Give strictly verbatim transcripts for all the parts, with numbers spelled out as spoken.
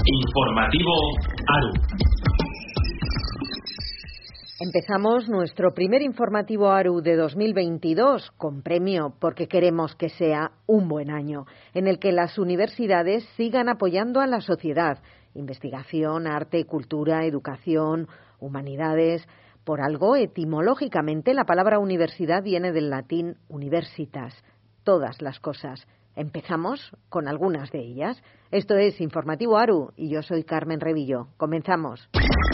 Informativo ARU. Empezamos nuestro primer informativo ARU de dos mil veintidós con premio porque queremos que sea un buen año en el que las universidades sigan apoyando a la sociedad. Investigación, arte, cultura, educación, humanidades. Por algo, etimológicamente, la palabra universidad viene del latín universitas, todas las cosas. Empezamos con algunas de ellas. Esto es Informativo ARU y yo soy Carmen Revillo. Comenzamos.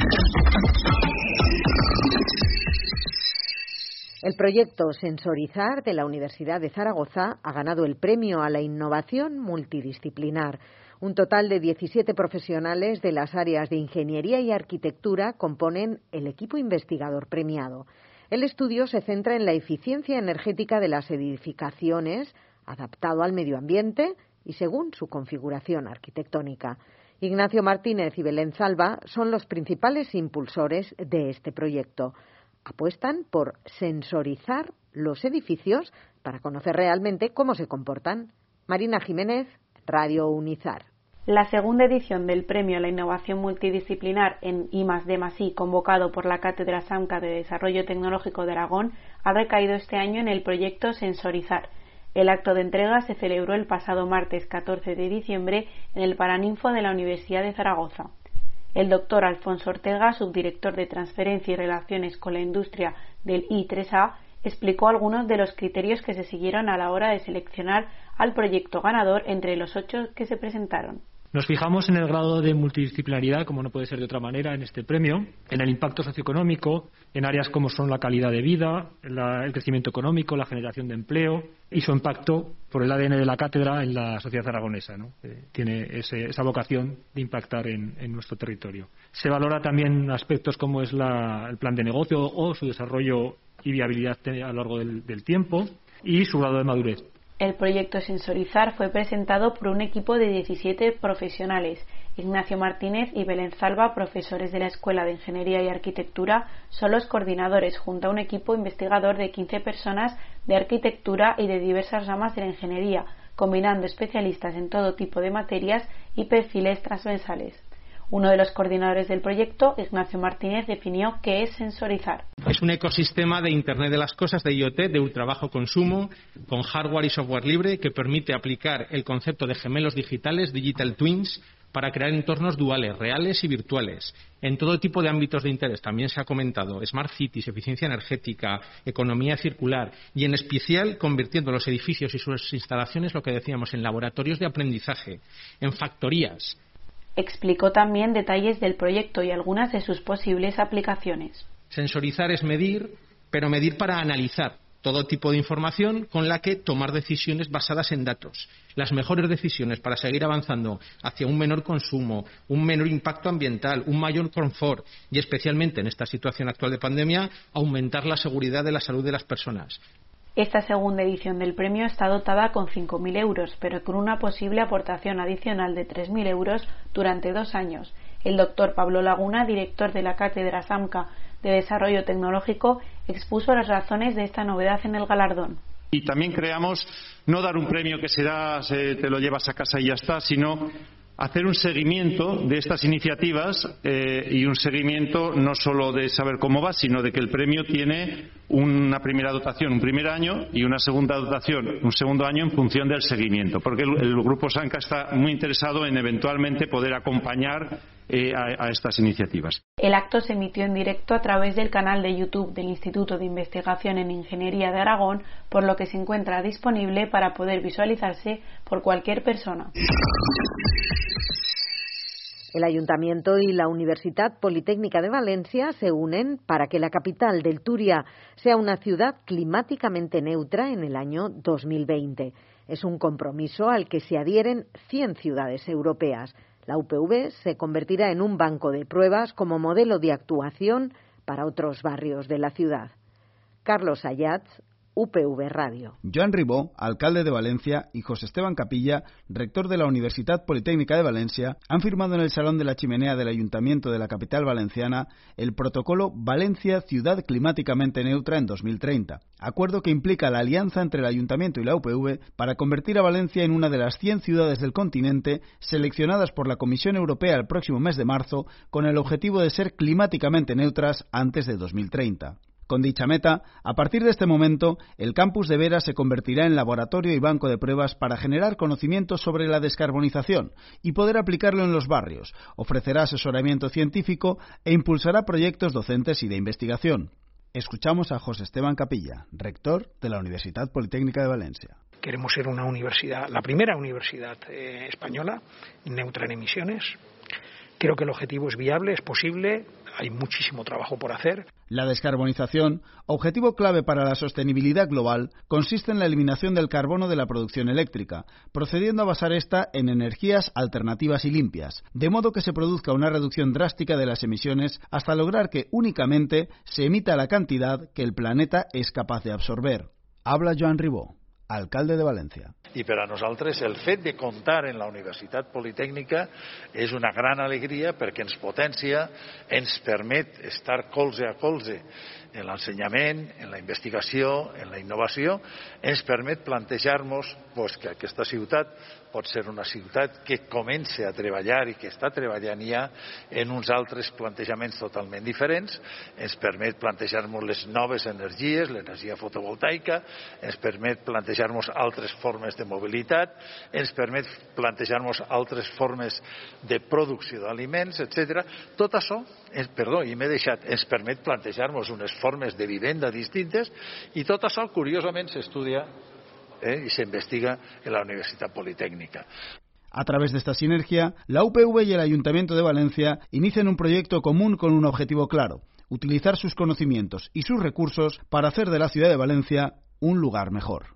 El proyecto Sensorizar de la Universidad de Zaragoza ha ganado el premio a la innovación multidisciplinar. Un total de diecisiete profesionales de las áreas de ingeniería y arquitectura componen el equipo investigador premiado. El estudio se centra en la eficiencia energética de las edificaciones, adaptado al medio ambiente y según su configuración arquitectónica. Ignacio Martínez y Belén Zalba son los principales impulsores de este proyecto. Apuestan por sensorizar los edificios para conocer realmente cómo se comportan. Marina Jiménez, Radio Unizar. La segunda edición del Premio a la Innovación Multidisciplinar en I más D más I, convocado por la Cátedra SAMCA de Desarrollo Tecnológico de Aragón, ha recaído este año en el proyecto Sensorizar. El acto de entrega se celebró el pasado martes catorce de diciembre en el Paraninfo de la Universidad de Zaragoza. El doctor Alfonso Ortega, subdirector de Transferencia y Relaciones con la Industria del I tres A, explicó algunos de los criterios que se siguieron a la hora de seleccionar al proyecto ganador entre los ocho que se presentaron. Nos fijamos en el grado de multidisciplinaridad, como no puede ser de otra manera, en este premio, en el impacto socioeconómico, en áreas como son la calidad de vida, la, el crecimiento económico, la generación de empleo y su impacto por el A D N de la cátedra en la sociedad aragonesa, ¿no? Eh, tiene ese, esa vocación de impactar en, en nuestro territorio. Se valora también aspectos como es la, el plan de negocio o su desarrollo y viabilidad a lo largo del, del tiempo y su grado de madurez. El proyecto Sensorizar fue presentado por un equipo de diecisiete profesionales. Ignacio Martínez y Belén Zalba, profesores de la Escuela de Ingeniería y Arquitectura, son los coordinadores, junto a un equipo investigador de quince personas de arquitectura y de diversas ramas de la ingeniería, combinando especialistas en todo tipo de materias y perfiles transversales. Uno de los coordinadores del proyecto, Ignacio Martínez, definió qué es sensorizar. Es un ecosistema de Internet de las Cosas, de IoT, de ultra bajo consumo, con hardware y software libre, que permite aplicar el concepto de gemelos digitales, digital twins, para crear entornos duales, reales y virtuales, en todo tipo de ámbitos de interés. También se ha comentado smart cities, eficiencia energética, economía circular y en especial convirtiendo los edificios y sus instalaciones, lo que decíamos, en laboratorios de aprendizaje, en factorías. Explicó también detalles del proyecto y algunas de sus posibles aplicaciones. Sensorizar es medir, pero medir para analizar todo tipo de información con la que tomar decisiones basadas en datos. Las mejores decisiones para seguir avanzando hacia un menor consumo, un menor impacto ambiental, un mayor confort y, especialmente en esta situación actual de pandemia, aumentar la seguridad de la salud de las personas. Esta segunda edición del premio está dotada con cinco mil euros, pero con una posible aportación adicional de tres mil euros durante dos años. El doctor Pablo Laguna, director de la Cátedra SAMCA de Desarrollo Tecnológico, expuso las razones de esta novedad en el galardón. Y también creamos no dar un premio que se da, se, te lo llevas a casa y ya está, sino hacer un seguimiento de estas iniciativas eh, y un seguimiento no solo de saber cómo va, sino de que el premio tiene una primera dotación, un primer año, y una segunda dotación, un segundo año en función del seguimiento, porque el, el Grupo SAMCA está muy interesado en eventualmente poder acompañar eh, a, a estas iniciativas. El acto se emitió en directo a través del canal de YouTube del Instituto de Investigación en Ingeniería de Aragón, por lo que se encuentra disponible para poder visualizarse por cualquier persona. El Ayuntamiento y la Universidad Politécnica de Valencia se unen para que la capital del Turia sea una ciudad climáticamente neutra en el año dos mil veinte. Es un compromiso al que se adhieren cien ciudades europeas. La U P V se convertirá en un banco de pruebas como modelo de actuación para otros barrios de la ciudad. Carlos Ayats, U P V Radio. Joan Ribó, alcalde de Valencia, y José Esteban Capilla, rector de la Universidad Politécnica de Valencia, han firmado en el Salón de la Chimenea del Ayuntamiento de la capital valenciana el protocolo Valencia Ciudad Climáticamente Neutra en dos mil treinta, acuerdo que implica la alianza entre el Ayuntamiento y la U P V para convertir a Valencia en una de las cien ciudades del continente seleccionadas por la Comisión Europea el próximo mes de marzo con el objetivo de ser climáticamente neutras antes de dos mil treinta. Con dicha meta, a partir de este momento, el campus de Vera se convertirá en laboratorio y banco de pruebas para generar conocimientos sobre la descarbonización y poder aplicarlo en los barrios, ofrecerá asesoramiento científico e impulsará proyectos docentes y de investigación. Escuchamos a José Esteban Capilla, rector de la Universidad Politécnica de Valencia. Queremos ser una universidad, la primera universidad eh, española neutra en emisiones. Creo que el objetivo es viable, es posible, hay muchísimo trabajo por hacer. La descarbonización, objetivo clave para la sostenibilidad global, consiste en la eliminación del carbono de la producción eléctrica, procediendo a basar esta en energías alternativas y limpias, de modo que se produzca una reducción drástica de las emisiones hasta lograr que únicamente se emita la cantidad que el planeta es capaz de absorber. Habla Joan Ribó, alcalde de Valencia. I per a nosaltres el fet de comptar en la Universitat Politécnica és una gran alegria perquè ens potencia, ens permet estar colze a colze en l'ensenyament, en la investigació, en la innovació, ens permet plantejar-nos pues, que aquesta ciutat pot ser una ciutat que comença a treballar i que està treballant ja en uns altres plantejaments totalment diferents, ens permet plantejar-nos les noves energies, l'energia fotovoltaica, ens permet plantejar-nos altres formes de mobilitat, ens permet plantejar-nos altres formes de producció d'aliments, etcètera. Tot això, ens, perdó, i m'he deixat, ens permet plantejar-nos unes formes de vivenda distintes i tot això, curiosament, s'estudia eh, y se investiga en la Universidad Politécnica. A través de esta sinergia, la U P V y el Ayuntamiento de Valencia inician un proyecto común con un objetivo claro: utilizar sus conocimientos y sus recursos para hacer de la ciudad de Valencia un lugar mejor.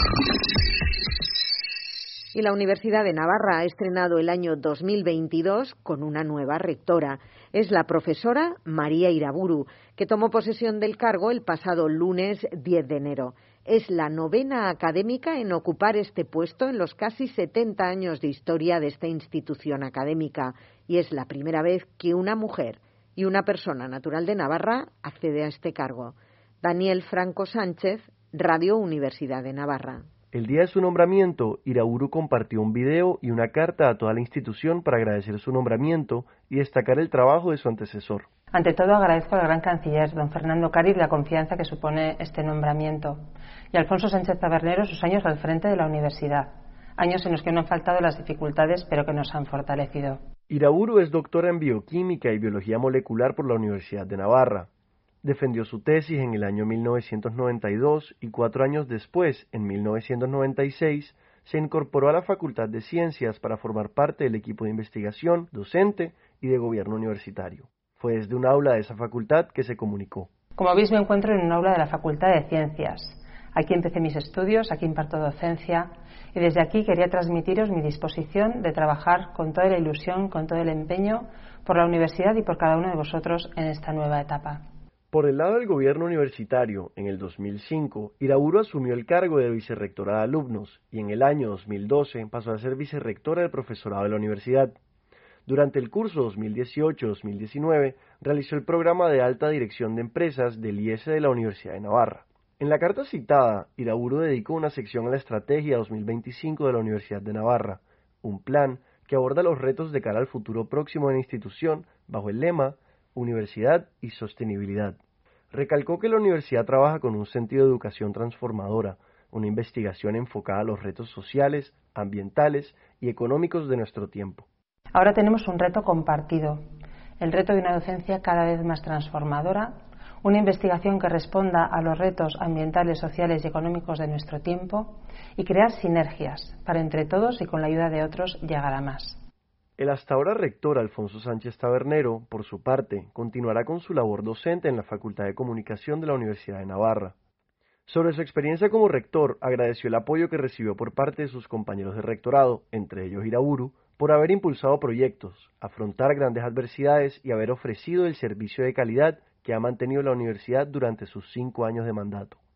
Y la Universidad de Navarra ha estrenado el año dos mil veintidós con una nueva rectora. Es la profesora María Iraburu, que tomó posesión del cargo el pasado lunes diez de enero. Es la novena académica en ocupar este puesto en los casi setenta años de historia de esta institución académica, y es la primera vez que una mujer y una persona natural de Navarra accede a este cargo. Daniel Franco Sánchez, Radio Universidad de Navarra. El día de su nombramiento, Iraburu compartió un video y una carta a toda la institución para agradecer su nombramiento y destacar el trabajo de su antecesor. Ante todo, agradezco al gran canciller, don Fernando Cáriz, la confianza que supone este nombramiento, y a Alfonso Sánchez Tabernero sus años al frente de la universidad, años en los que no han faltado las dificultades, pero que nos han fortalecido. Iraburu es doctora en Bioquímica y Biología Molecular por la Universidad de Navarra. Defendió su tesis en el año mil novecientos noventa y dos y cuatro años después, en mil novecientos noventa y seis, se incorporó a la Facultad de Ciencias para formar parte del equipo de investigación, docente y de gobierno universitario. Fue desde un aula de esa facultad que se comunicó. Como veis, me encuentro en un aula de la Facultad de Ciencias. Aquí empecé mis estudios, aquí imparto docencia y desde aquí quería transmitiros mi disposición de trabajar con toda la ilusión, con todo el empeño por la universidad y por cada uno de vosotros en esta nueva etapa. Por el lado del gobierno universitario, en el dos mil cinco, Iraburu asumió el cargo de vicerrectora de alumnos y en el año dos mil doce pasó a ser vicerrectora del profesorado de la universidad. Durante el curso dos mil dieciocho dos mil diecinueve realizó el programa de alta dirección de empresas del I E S E de la Universidad de Navarra. En la carta citada, Iraburu dedicó una sección a la Estrategia dos mil veinticinco de la Universidad de Navarra, un plan que aborda los retos de cara al futuro próximo de la institución bajo el lema Universidad y Sostenibilidad. Recalcó que la universidad trabaja con un sentido de educación transformadora, una investigación enfocada a los retos sociales, ambientales y económicos de nuestro tiempo. Ahora tenemos un reto compartido, el reto de una docencia cada vez más transformadora, una investigación que responda a los retos ambientales, sociales y económicos de nuestro tiempo y crear sinergias para entre todos y con la ayuda de otros llegar a más. El hasta ahora rector Alfonso Sánchez Tabernero, por su parte, continuará con su labor docente en la Facultad de Comunicación de la Universidad de Navarra. Sobre su experiencia como rector, agradeció el apoyo que recibió por parte de sus compañeros de rectorado, entre ellos Iraburu, por haber impulsado proyectos, afrontar grandes adversidades y haber ofrecido el servicio de calidad que ha mantenido la universidad durante sus cinco años de mandato.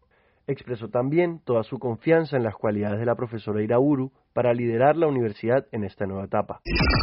expresó también toda su confianza en las cualidades de la profesora Iraburu para liderar la universidad en esta nueva etapa.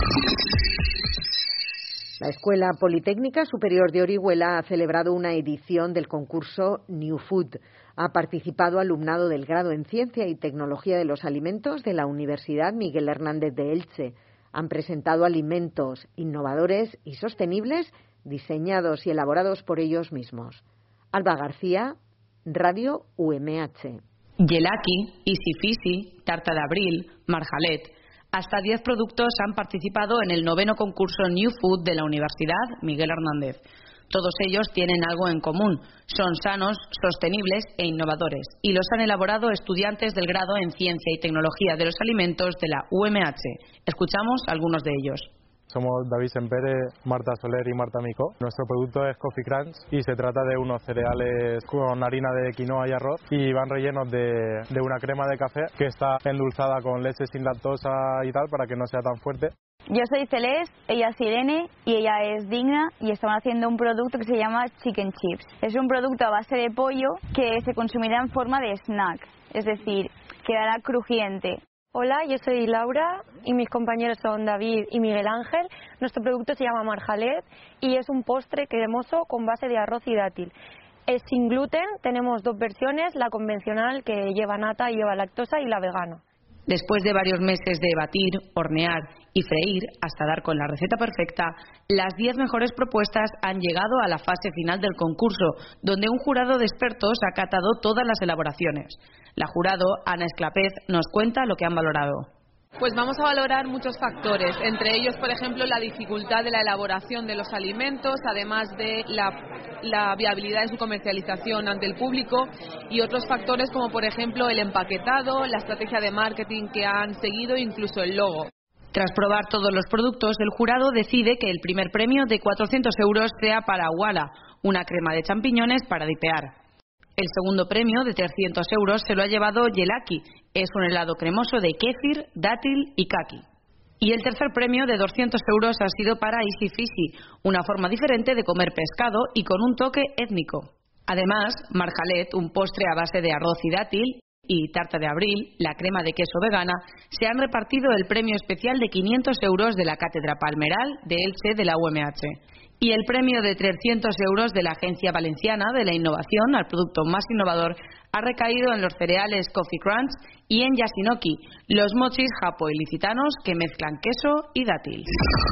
La Escuela Politécnica Superior de Orihuela ha celebrado una edición del concurso New Food. Ha participado alumnado del grado en Ciencia y Tecnología de los Alimentos de la Universidad Miguel Hernández de Elche. Han presentado alimentos innovadores y sostenibles diseñados y elaborados por ellos mismos. Alba García, Radio U M H. Yelaki, Easy Fishy, Tarta de Abril, Marjalet. Hasta diez productos han participado en el noveno concurso New Food de la Universidad Miguel Hernández. Todos ellos tienen algo en común. Son sanos, sostenibles e innovadores. Y los han elaborado estudiantes del grado en Ciencia y Tecnología de los Alimentos de la U M H. Escuchamos algunos de ellos. Somos David Sempere, Marta Soler y Marta Mico. Nuestro producto es Coffee Crunch y se trata de unos cereales con harina de quinoa y arroz y van rellenos de, de una crema de café que está endulzada con leche sin lactosa y tal para que no sea tan fuerte. Yo soy Celeste, ella es Irene y ella es Digna y estamos haciendo un producto que se llama Chicken Chips. Es un producto a base de pollo que se consumirá en forma de snack, es decir, quedará crujiente. Hola, yo soy Laura y mis compañeros son David y Miguel Ángel. Nuestro producto se llama Marjalet y es un postre cremoso con base de arroz y dátil. Es sin gluten, tenemos dos versiones, la convencional que lleva nata y lleva lactosa y la vegana. Después de varios meses de batir, hornear y freír hasta dar con la receta perfecta, las diez mejores propuestas han llegado a la fase final del concurso, donde un jurado de expertos ha catado todas las elaboraciones. La jurado, Ana Esclapez, nos cuenta lo que han valorado. Pues vamos a valorar muchos factores, entre ellos, por ejemplo, la dificultad de la elaboración de los alimentos, además de la, la viabilidad de su comercialización ante el público y otros factores como, por ejemplo, el empaquetado, la estrategia de marketing que han seguido e incluso el logo. Tras probar todos los productos, el jurado decide que el primer premio de cuatrocientos euros sea para Wala, una crema de champiñones para dipear. El segundo premio, de trescientos euros, se lo ha llevado Yelaki. Es un helado cremoso de kéfir, dátil y kaki. Y el tercer premio, de doscientos euros, ha sido para Easy Fishy, una forma diferente de comer pescado y con un toque étnico. Además, Marjalet, un postre a base de arroz y dátil, y Tarta de Abril, la crema de queso vegana, se han repartido el premio especial de quinientos euros de la Cátedra Palmeral de Elche de la U M H. Y el premio de trescientos euros de la Agencia Valenciana de la Innovación al producto más innovador ha recaído en los cereales Coffee Crunch y en Yasinoki, los mochis japo-ilicitanos que mezclan queso y dátil.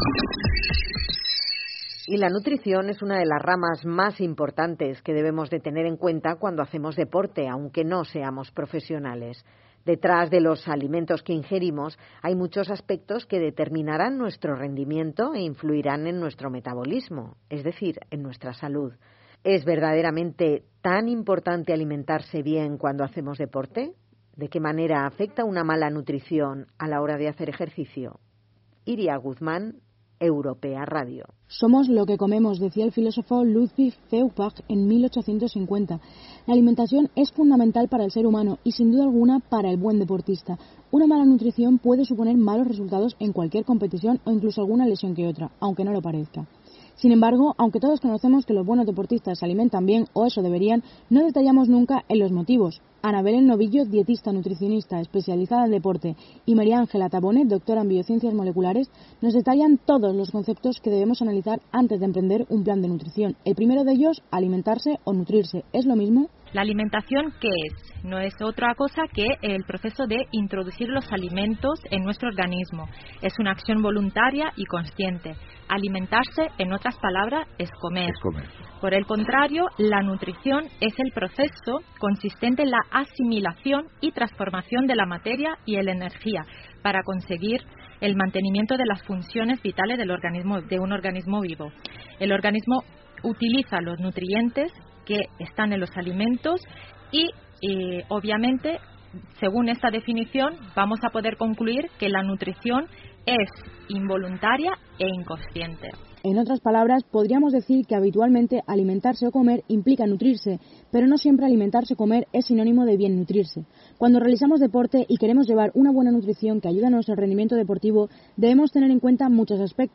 Y la nutrición es una de las ramas más importantes que debemos de tener en cuenta cuando hacemos deporte, aunque no seamos profesionales. Detrás de los alimentos que ingerimos hay muchos aspectos que determinarán nuestro rendimiento e influirán en nuestro metabolismo, es decir, en nuestra salud. ¿Es verdaderamente tan importante alimentarse bien cuando hacemos deporte? ¿De qué manera afecta una mala nutrición a la hora de hacer ejercicio? Iria Guzmán, Europea Radio. Somos lo que comemos, decía el filósofo Ludwig Feuerbach en mil ochocientos cincuenta. La alimentación es fundamental para el ser humano y sin duda alguna para el buen deportista. Una mala nutrición puede suponer malos resultados en cualquier competición o incluso alguna lesión que otra, aunque no lo parezca. Sin embargo, aunque todos conocemos que los buenos deportistas se alimentan bien, o eso deberían, no detallamos nunca en los motivos. Ana Belén Novillo, dietista nutricionista especializada en deporte, y María Ángela Tabone, doctora en biociencias moleculares, nos detallan todos los conceptos que debemos analizar antes de emprender un plan de nutrición. El primero de ellos, alimentarse o nutrirse. ¿Es lo mismo? La alimentación, ¿qué es? No es otra cosa que el proceso de introducir los alimentos en nuestro organismo. Es una acción voluntaria y consciente. Alimentarse, en otras palabras, es comer. Es comer. Por el contrario, la nutrición es el proceso consistente en la asimilación y transformación de la materia y la energía para conseguir el mantenimiento de las funciones vitales del organismo, de un organismo vivo. El organismo utiliza los nutrientes que están en los alimentos y, eh, obviamente, según esta definición, vamos a poder concluir que la nutrición es involuntaria e inconsciente. En otras palabras, podríamos decir que habitualmente alimentarse o comer implica nutrirse, pero no siempre alimentarse o comer es sinónimo de bien nutrirse. Cuando realizamos deporte y queremos llevar una buena nutrición que ayude a nuestro rendimiento deportivo, debemos tener en cuenta muchos aspectos.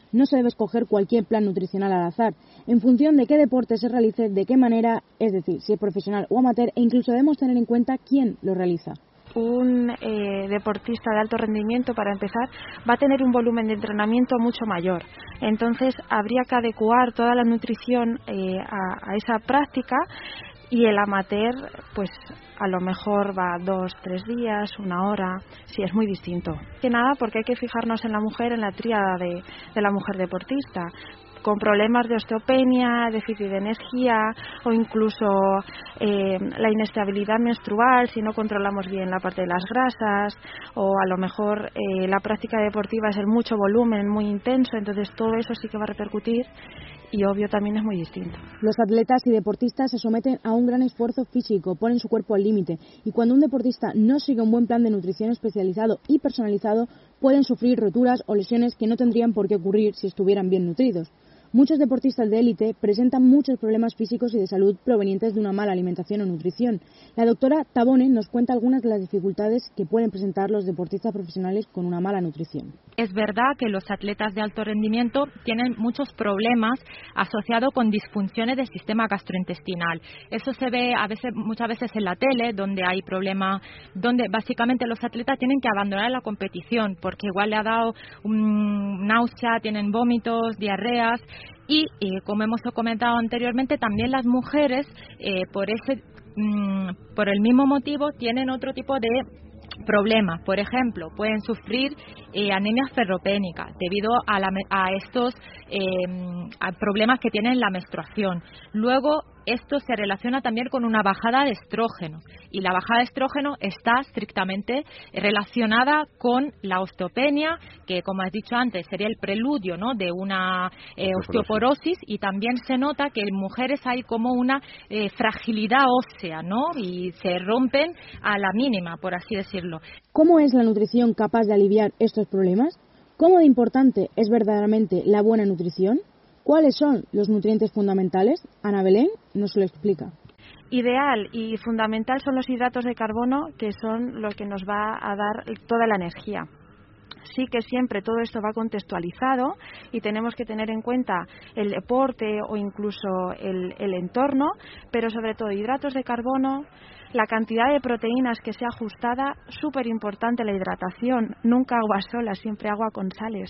No se debe escoger cualquier plan nutricional al azar, en función de qué deporte se realice, de qué manera, es decir, si es profesional o amateur, e incluso debemos tener en cuenta quién lo realiza. Un eh, deportista de alto rendimiento, para empezar, va a tener un volumen de entrenamiento mucho mayor. Entonces, habría que adecuar toda la nutrición eh, a, a esa práctica, y el amateur, pues a lo mejor va dos, tres días, una hora, sí, es muy distinto. Que nada, porque hay que fijarnos en la mujer, en la tríada de, de la mujer deportista, con problemas de osteopenia, déficit de energía o incluso eh, la inestabilidad menstrual si no controlamos bien la parte de las grasas, o a lo mejor eh, la práctica deportiva es el mucho volumen, muy intenso, entonces todo eso sí que va a repercutir, y obvio también es muy distinto. Los atletas y deportistas se someten a un gran esfuerzo físico, ponen su cuerpo al límite, y cuando un deportista no sigue un buen plan de nutrición especializado y personalizado, pueden sufrir roturas o lesiones que no tendrían por qué ocurrir si estuvieran bien nutridos. Muchos deportistas de élite presentan muchos problemas físicos y de salud provenientes de una mala alimentación o nutrición. La doctora Tabone nos cuenta algunas de las dificultades que pueden presentar los deportistas profesionales con una mala nutrición. Es verdad que los atletas de alto rendimiento tienen muchos problemas asociados con disfunciones del sistema gastrointestinal. Eso se ve a veces, muchas veces en la tele, donde hay problemas, donde básicamente los atletas tienen que abandonar la competición porque igual le ha dado um, náusea, tienen vómitos, diarreas. Y eh, como hemos comentado anteriormente, también las mujeres eh, por ese mmm, por el mismo motivo tienen otro tipo de problemas. Por ejemplo, pueden sufrir eh, anemia ferropénica debido a, la, a estos eh, a problemas que tienen la menstruación. Luego, esto se relaciona también con una bajada de estrógeno, y la bajada de estrógeno está estrictamente relacionada con la osteopenia, que como has dicho antes sería el preludio, ¿no?, de una eh, osteoporosis, y también se nota que en mujeres hay como una eh, fragilidad ósea, ¿no?, y se rompen a la mínima, por así decirlo. ¿Cómo es la nutrición capaz de aliviar estos problemas? ¿Cómo de importante es verdaderamente la buena nutrición? ¿Cuáles son los nutrientes fundamentales? Ana Belén nos lo explica. Ideal y fundamental son los hidratos de carbono, que son lo que nos va a dar toda la energía. Sí que siempre todo esto va contextualizado y tenemos que tener en cuenta el deporte o incluso el, el entorno, pero sobre todo hidratos de carbono, la cantidad de proteínas que sea ajustada, súper importante la hidratación, nunca agua sola, siempre agua con sales.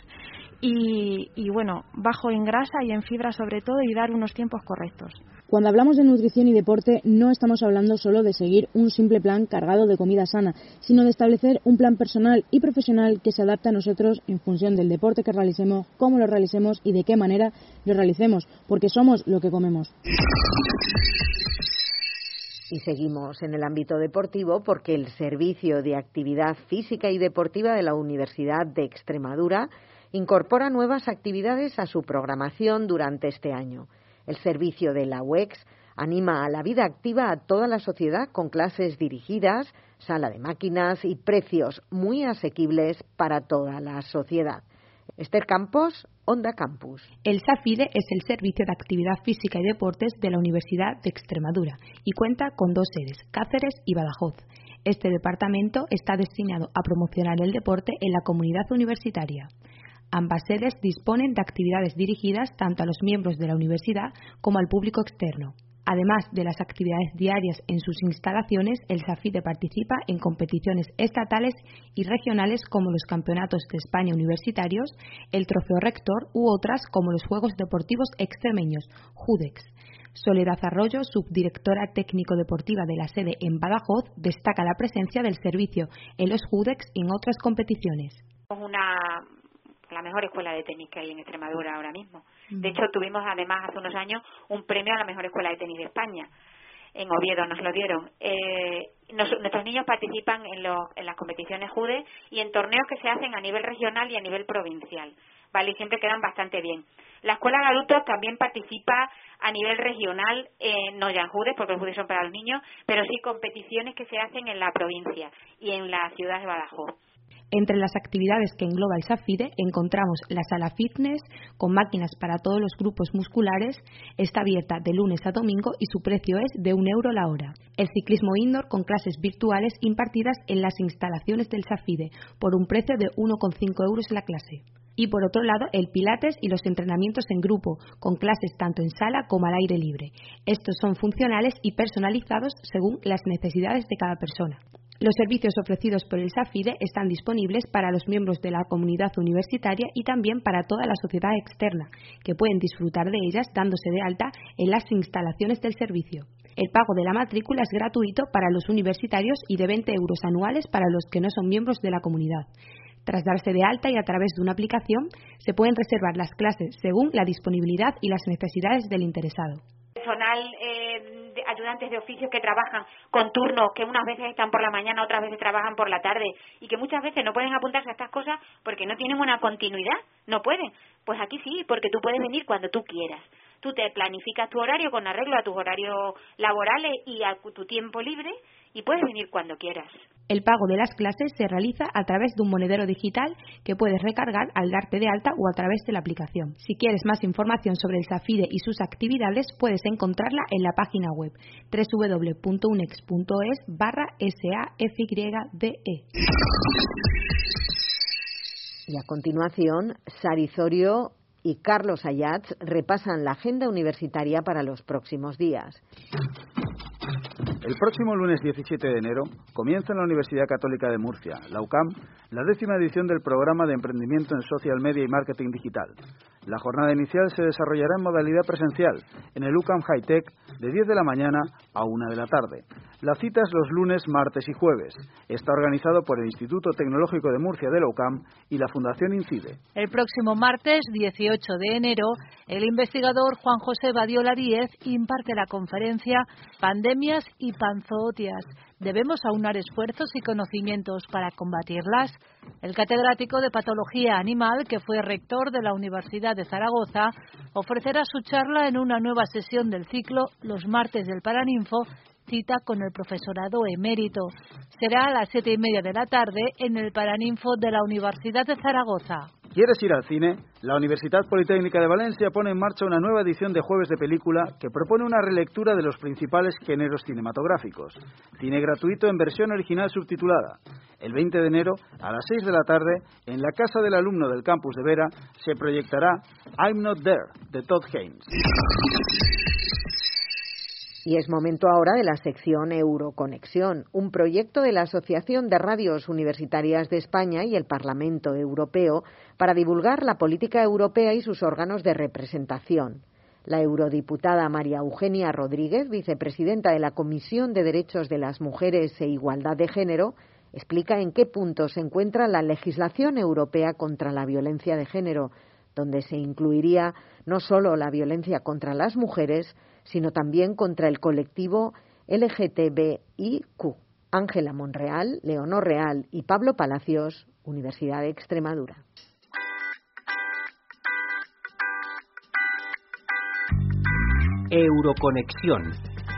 Y, y bueno, bajo en grasa y en fibra sobre todo, y dar unos tiempos correctos. Cuando hablamos de nutrición y deporte, no estamos hablando solo de seguir un simple plan cargado de comida sana, sino de establecer un plan personal y profesional que se adapte a nosotros en función del deporte que realicemos, cómo lo realicemos y de qué manera lo realicemos, porque somos lo que comemos. Y seguimos en el ámbito deportivo porque el Servicio de Actividad Física y Deportiva de la Universidad de Extremadura incorpora nuevas actividades a su programación durante este año. El servicio de la U E X anima a la vida activa a toda la sociedad con clases dirigidas, sala de máquinas y precios muy asequibles para toda la sociedad. Esther Campos, Onda Campus. El SAFIDE es el Servicio de Actividad Física y Deportes de la Universidad de Extremadura y cuenta con dos sedes, Cáceres y Badajoz. Este departamento está destinado a promocionar el deporte en la comunidad universitaria. Ambas sedes disponen de actividades dirigidas tanto a los miembros de la universidad como al público externo. Además de las actividades diarias en sus instalaciones, el SAFIDE participa en competiciones estatales y regionales como los Campeonatos de España Universitarios, el Trofeo Rector u otras como los Juegos Deportivos Extremeños, JUDEX. Soledad Arroyo, subdirectora técnico-deportiva de la sede en Badajoz, destaca la presencia del servicio en los JUDEX y en otras competiciones. Una la mejor escuela de tenis que hay en Extremadura ahora mismo. De hecho, tuvimos además hace unos años un premio a la mejor escuela de tenis de España. En Oviedo nos lo dieron. Eh, nos, nuestros niños participan en, los, en las competiciones JUDE y en torneos que se hacen a nivel regional y a nivel provincial, ¿vale? Y siempre quedan bastante bien. La escuela de adultos también participa a nivel regional, eh, no ya en JUDE, porque los JUDE son para los niños, pero sí competiciones que se hacen en la provincia y en la ciudad de Badajoz. Entre las actividades que engloba el SAFIDE encontramos la sala fitness con máquinas para todos los grupos musculares. Está abierta de lunes a domingo y su precio es de un euro la hora. El ciclismo indoor con clases virtuales impartidas en las instalaciones del SAFIDE por un precio de uno coma cinco euros la clase. Y por otro lado, el pilates y los entrenamientos en grupo, con clases tanto en sala como al aire libre. Estos son funcionales y personalizados según las necesidades de cada persona. Los servicios ofrecidos por el SAFIDE están disponibles para los miembros de la comunidad universitaria y también para toda la sociedad externa, que pueden disfrutar de ellas dándose de alta en las instalaciones del servicio. El pago de la matrícula es gratuito para los universitarios y de veinte euros anuales para los que no son miembros de la comunidad. Tras darse de alta y a través de una aplicación, se pueden reservar las clases según la disponibilidad y las necesidades del interesado. Personal, eh, de ayudantes de oficio que trabajan con turnos, que unas veces están por la mañana, otras veces trabajan por la tarde y que muchas veces no pueden apuntarse a estas cosas porque no tienen una continuidad, no pueden. Pues aquí sí, porque tú puedes venir cuando tú quieras. Tú te planificas tu horario con arreglo a tus horarios laborales y a tu tiempo libre y puedes venir cuando quieras. El pago de las clases se realiza a través de un monedero digital que puedes recargar al darte de alta o a través de la aplicación. Si quieres más información sobre el SAFIDE y sus actividades, puedes encontrarla en la página web doble u doble u doble u punto unex punto es barra SAFYDE. Y a continuación, Sarizorio y Carlos Ayats repasan la agenda universitaria para los próximos días. El próximo lunes diecisiete de enero comienza en la Universidad Católica de Murcia, la U C A M, la décima edición del programa de emprendimiento en social media y marketing digital. La jornada inicial se desarrollará en modalidad presencial en el U C A M High Tech de diez de la mañana a una de la tarde. La cita es los lunes, martes y jueves. Está organizado por el Instituto Tecnológico de Murcia de la U C A M y la Fundación INCIDE. El próximo martes dieciocho de enero, el investigador Juan José Badiola Díez imparte la conferencia Pandemias y panzootias. ¿Debemos aunar esfuerzos y conocimientos para combatirlas? El catedrático de Patología Animal, que fue rector de la Universidad de Zaragoza, ofrecerá su charla en una nueva sesión del ciclo Los martes del Paraninfo, cita con el profesorado emérito. Será a las siete y media de la tarde en el Paraninfo de la Universidad de Zaragoza. ¿Quieres ir al cine? La Universidad Politécnica de Valencia pone en marcha una nueva edición de Jueves de Película que propone una relectura de los principales géneros cinematográficos. Cine gratuito en versión original subtitulada. El veinte de enero, a las seis de la tarde, en la casa del alumno del campus de Vera, se proyectará I'm Not There, de Todd Haynes. Y es momento ahora de la sección Euroconexión, un proyecto de la Asociación de Radios Universitarias de España y el Parlamento Europeo para divulgar la política europea y sus órganos de representación. La eurodiputada María Eugenia Rodríguez, vicepresidenta de la Comisión de Derechos de las Mujeres e Igualdad de Género, explica en qué punto se encuentra la legislación europea contra la violencia de género, donde se incluiría no solo la violencia contra las mujeres, sino también contra el colectivo L G T B I Q. Ángela Monreal, Leonor Real y Pablo Palacios, Universidad de Extremadura. Euroconexión.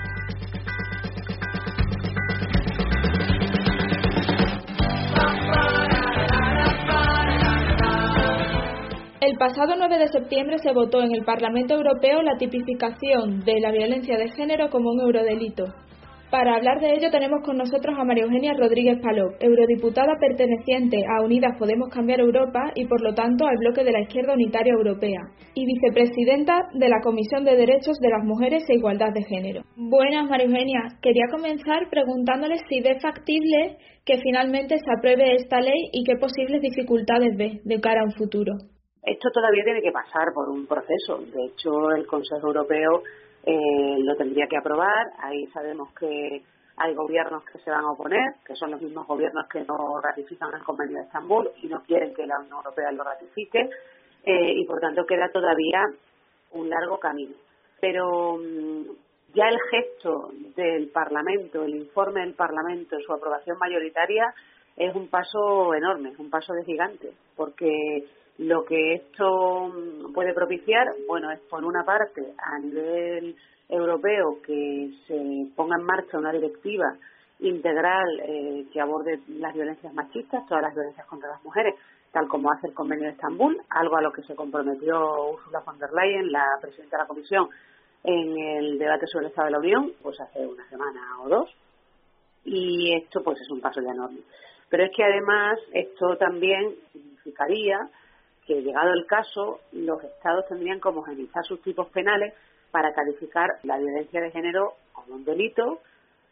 El pasado nueve de septiembre se votó en el Parlamento Europeo la tipificación de la violencia de género como un eurodelito. Para hablar de ello tenemos con nosotros a María Eugenia Rodríguez Palop, eurodiputada perteneciente a Unidas Podemos Cambiar Europa y por lo tanto al bloque de la Izquierda Unitaria Europea, y vicepresidenta de la Comisión de Derechos de las Mujeres e Igualdad de Género. Buenas, María Eugenia. Quería comenzar preguntándole si ve factible que finalmente se apruebe esta ley y qué posibles dificultades ve de cara a un futuro. Esto todavía tiene que pasar por un proceso. De hecho, el Consejo Europeo eh, lo tendría que aprobar. Ahí sabemos que hay gobiernos que se van a oponer, que son los mismos gobiernos que no ratifican el Convenio de Estambul y no quieren que la Unión Europea lo ratifique. Eh, y, por tanto, queda todavía un largo camino. Pero mmm, ya el gesto del Parlamento, el informe del Parlamento, su aprobación mayoritaria, es un paso enorme, es un paso de gigante, porque lo que esto puede propiciar, bueno, es por una parte a nivel europeo que se ponga en marcha una directiva integral eh, que aborde las violencias machistas, todas las violencias contra las mujeres, tal como hace el Convenio de Estambul, algo a lo que se comprometió Ursula von der Leyen, la presidenta de la Comisión, en el debate sobre el Estado de la Unión, pues hace una semana o dos, y esto pues es un paso ya enorme. Pero es que además esto también significaría que, llegado el caso, los Estados tendrían que homogeneizar sus tipos penales para calificar la violencia de género como un delito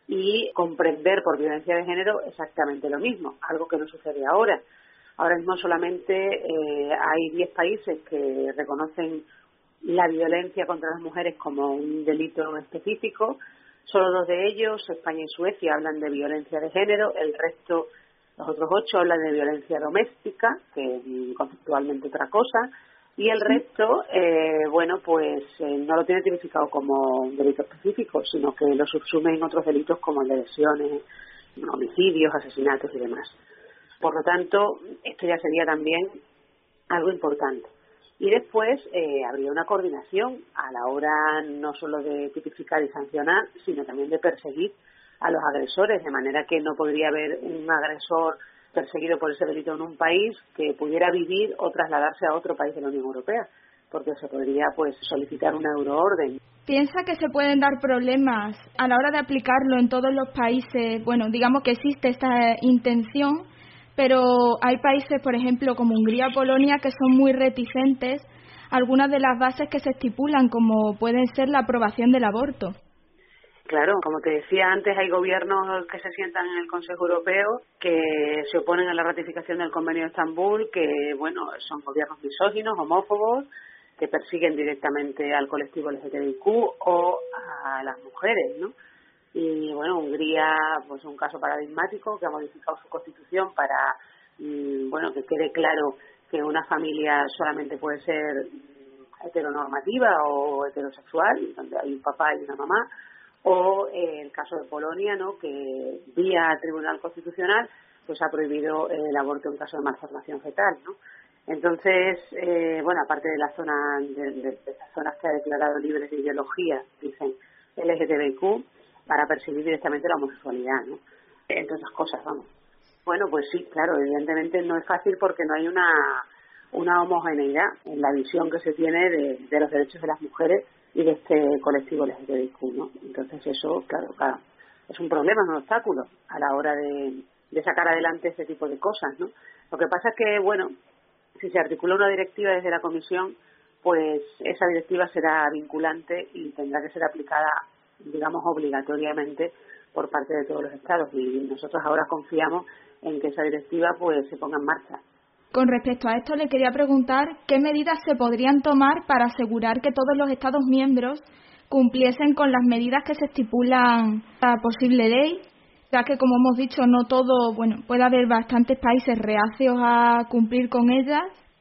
y comprender por violencia de género exactamente lo mismo, algo que no sucede ahora. Ahora mismo solamente eh, hay diez países que reconocen la violencia contra las mujeres como un delito específico. Solo dos de ellos, España y Suecia, hablan de violencia de género. El resto, los otros ocho, hablan de violencia doméstica, que es conceptualmente otra cosa. Y el resto, eh, bueno, pues eh, no lo tiene tipificado como un delito específico, sino que lo subsume en otros delitos como el de lesiones, homicidios, asesinatos y demás. Por lo tanto, esto ya sería también algo importante. Y después eh, habría una coordinación a la hora no solo de tipificar y sancionar, sino también de perseguir a los agresores, de manera que no podría haber un agresor perseguido por ese delito en un país que pudiera vivir o trasladarse a otro país de la Unión Europea, porque se podría pues solicitar una euroorden. ¿Piensa que se pueden dar problemas a la hora de aplicarlo en todos los países? Bueno, digamos que existe esta intención, pero hay países, por ejemplo, como Hungría o Polonia, que son muy reticentes a algunas de las bases que se estipulan, como pueden ser la aprobación del aborto. Claro, como te decía antes, hay gobiernos que se sientan en el Consejo Europeo que se oponen a la ratificación del Convenio de Estambul, que, bueno, son gobiernos misóginos, homófobos, que persiguen directamente al colectivo L G T B I Q o a las mujeres, ¿no? Y, bueno, Hungría, pues un caso paradigmático, que ha modificado su constitución para, mmm, bueno, que quede claro que una familia solamente puede ser heteronormativa o heterosexual, donde hay un papá y una mamá. O eh, el caso de Polonia, ¿no?, que vía Tribunal Constitucional pues ha prohibido el aborto en caso de malformación fetal, ¿no? Entonces, eh, bueno, aparte de la zona de, de, de esas zonas que ha declarado libres de ideología, dicen L G T B I Q, para perseguir directamente la homosexualidad, ¿no? Entre otras cosas, vamos. Bueno, pues sí, claro, evidentemente no es fácil porque no hay una una homogeneidad en la visión que se tiene de, de los derechos de las mujeres y de este colectivo L G T B I Q, ¿no? Entonces eso, claro, claro, es un problema, es un obstáculo a la hora de, de sacar adelante este tipo de cosas, ¿no? Lo que pasa es que, bueno, si se articula una directiva desde la Comisión, pues esa directiva será vinculante y tendrá que ser aplicada, digamos, obligatoriamente por parte de todos los Estados. Y nosotros ahora confiamos en que esa directiva pues se ponga en marcha. Con respecto a esto, le quería preguntar qué medidas se podrían tomar para asegurar que todos los Estados miembros cumpliesen con las medidas que se estipulan en la posible ley, ya que, como hemos dicho, no todo, bueno, puede haber bastantes países reacios a cumplir con ellas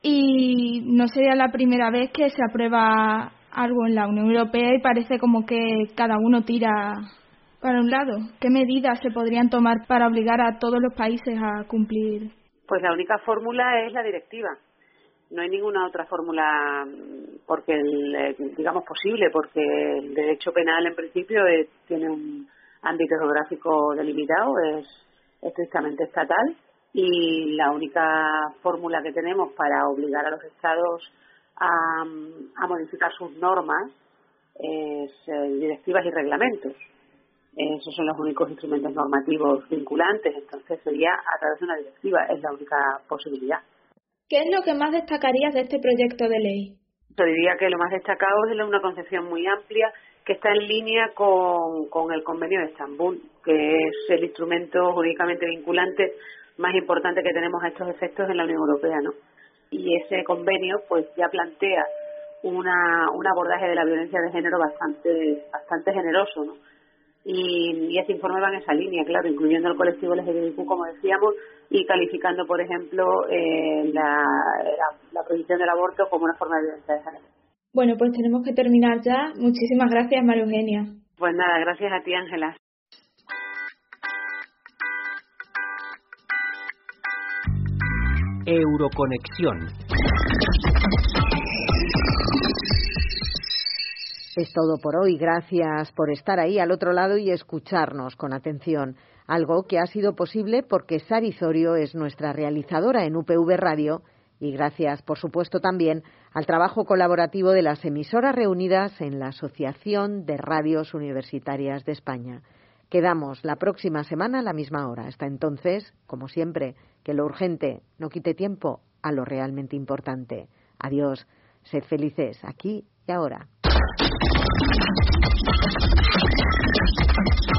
y no sería la primera vez que se aprueba algo en la Unión Europea y parece como que cada uno tira para un lado. ¿Qué medidas se podrían tomar para obligar a todos los países a cumplir? Pues la única fórmula es la directiva. No hay ninguna otra fórmula, porque el, digamos, posible, porque el derecho penal en principio es, tiene un ámbito geográfico delimitado, es estrictamente estatal, y la única fórmula que tenemos para obligar a los Estados a, a modificar sus normas es eh, directivas y reglamentos. Esos son los únicos instrumentos normativos vinculantes, entonces sería a través de una directiva, es la única posibilidad. ¿Qué es lo que más destacarías de este proyecto de ley? Yo diría que lo más destacado es una concepción muy amplia que está en línea con, con el Convenio de Estambul, que es el instrumento jurídicamente vinculante más importante que tenemos a estos efectos en la Unión Europea, ¿no? Y ese convenio pues ya plantea una, un abordaje de la violencia de género bastante, bastante generoso, ¿no? Y, y este informe va en esa línea, claro, incluyendo el colectivo L G T B I Q, como decíamos, y calificando, por ejemplo, eh, la, la, la prohibición del aborto como una forma de violencia de género. Bueno, pues tenemos que terminar ya. Muchísimas gracias, María Eugenia. Pues nada, gracias a ti, Ángela. Euroconexión. Es todo por hoy. Gracias por estar ahí al otro lado y escucharnos con atención. Algo que ha sido posible porque Sari Zorio es nuestra realizadora en U P V Radio y gracias, por supuesto, también al trabajo colaborativo de las emisoras reunidas en la Asociación de Radios Universitarias de España. Quedamos la próxima semana a la misma hora. Hasta entonces, como siempre, que lo urgente no quite tiempo a lo realmente importante. Adiós, sed felices aquí y ahora.